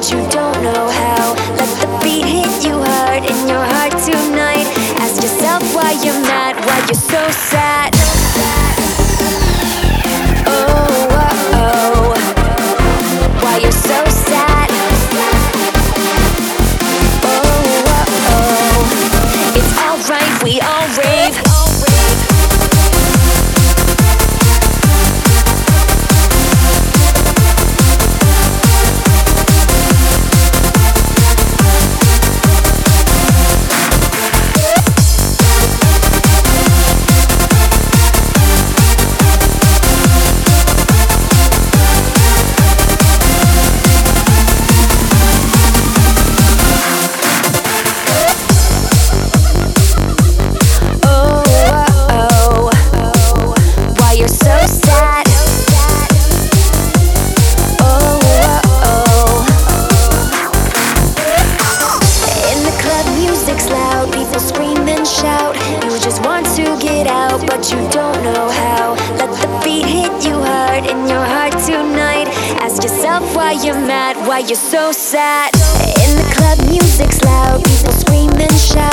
but you don't know how. Let the beat hit you hard in your heart tonight. Ask yourself why you're mad, why you're so sad. Oh, oh, oh. Why you're so sad. Oh, oh, oh. It's alright, we all rave. But you don't know how. Let the beat hit you hard in your heart tonight. Ask yourself why you're mad, why you're so sad. In the club, music's loud, people scream and shout.